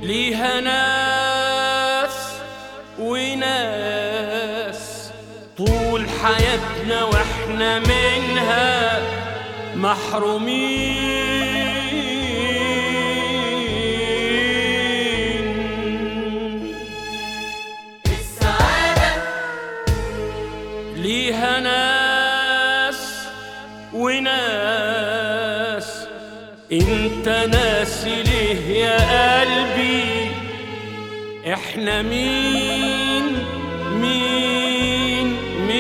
ليها ناس وناس طول حياتنا واحنا منها محرومين. السعادة ليها ناس وناس، انت ناسي ليه يا قلبي احنا مين مين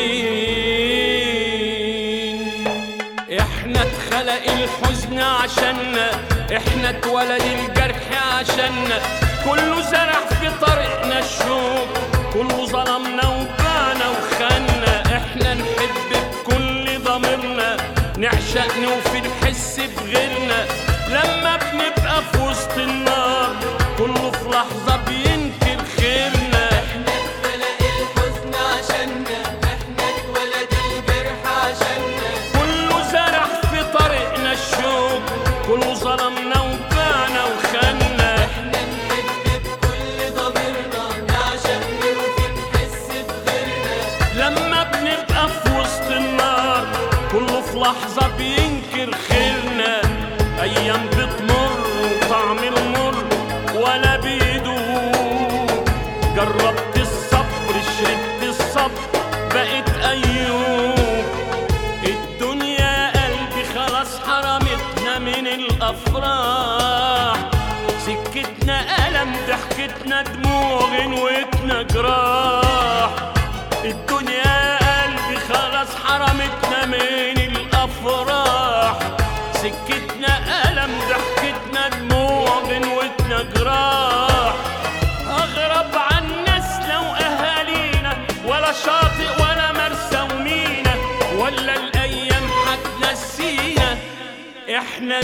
مين؟ احنا اتخلق الحزن عشاننا، احنا اتولد الجرح عشاننا، كله زرع في طريقنا الشوك، كله ظلمنا وبانا وخنا، احنا نحب بكل ضميرنا، نعشق نوفي نحس بغيرنا، لما بنبقى في وسط النار كله في لحظة بينكر خيرنا. احنا اتخلق الحزن عشاننا، احنا اتولد الجرح عشاننا، كله زرع في طريقنا الشوك، كله ظلمنا وبانا وخنا، احنا نحب بكل ضميرنا، نعشق نوفي نحس بغيرنا، لما بنبقى في وسط النار كله في لحظة بينكر خيرنا. أيام بتمر وطعم المر ولا بيدوب، جربت الصبر شربت الصبر بقت أيوب، الدنيا يا قلبي خلاص حرمتنا من الأفراح، سكتنا ألم ضحكتنا دموع غنوتنا جراح، الدنيا يا قلبي خلاص حرمتنا من الأفراح، سكتنا ألم ضحكتنا دموع غنوتنا جراح، أغرب عن الناس لو أهالينا ولا شاطئ ولا مرسى ومينا، ولا الأيام هتنسينا إحنا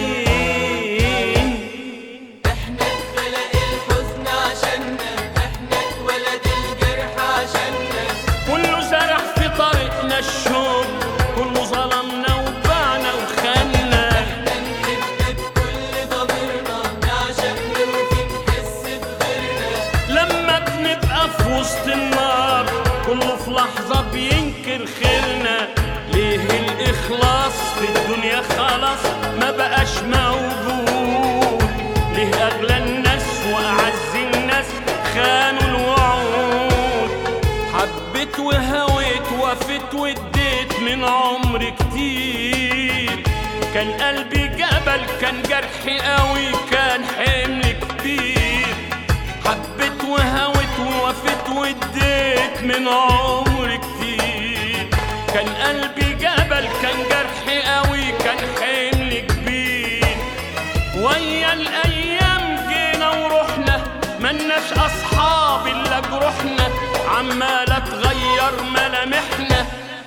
مين؟ احنا اتخلق الحزن عشاننا، احنا اتولد الجرح عشاننا، كله زرع في طريقنا الشوك، كله ظلمنا وباعنا وخنا، احنا نحب بكل ضميرنا، نعشق نوفي نحس بغيرنا، لما بنبقى في وسط النار كله في لحظة بينكر خيرنا. ليه الإخلاص في الدنيا خلاص ما بقاش موجود؟ ليه أغلى الناس وأعز الناس خانوا الوعود؟ حبيت وهويت وفيت واديت من عمري كتير، كان قلبي جبل كان جرحي قوي كان حمل كبير، حبيت وهويت ووفيت واديت من عمري كتير، كان قلبي جبل كان جرحي قوي كان حمل كبير، ويا الايام جينا ورحنا ملناش اصحاب الا جروحنا، عمالة تغير ملامحنا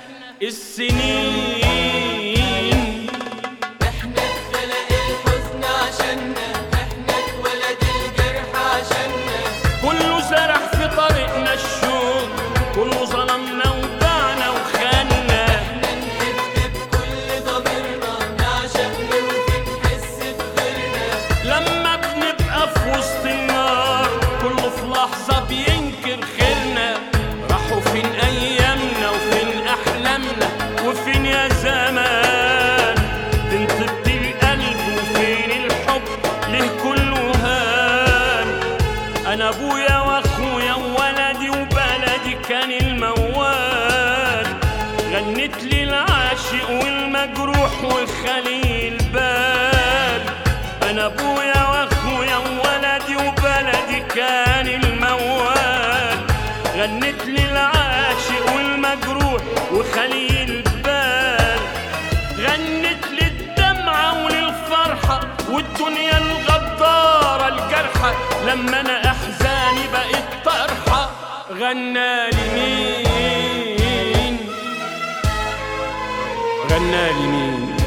السنين. احنا اتخلق الحزن عشاننا، احنا اتولد الجرح عشاننا، كله زرع في طريقنا الشوك، كله ظلمنا وباعنا وخنا، احنا نحب بكل ضميرنا، نعشق نوفي نحس بغيرنا، لما بنبقى في وسط النار كله في لحظة بينكر خيرنا. راحوا فين أيامنا وفين أحلامنا وفين يا زمان؟ فين طيبة القلب وفين الحب ليه كله هان؟ أنا أبويا وأخويا وولدي وبلدي كان الموال، غنت لي العاشق والمجروح وخلي البال، أنا أبويا وأخويا وولدي وبلدي كان الموال، غنت لي العاشق والمجروح وخلي البال، غنت لي الدمعة وللفرحة والدنيا الغدارة الجرحة، لما أنا أحزاني بقت طرحة غنالي مين؟ غنالي مين؟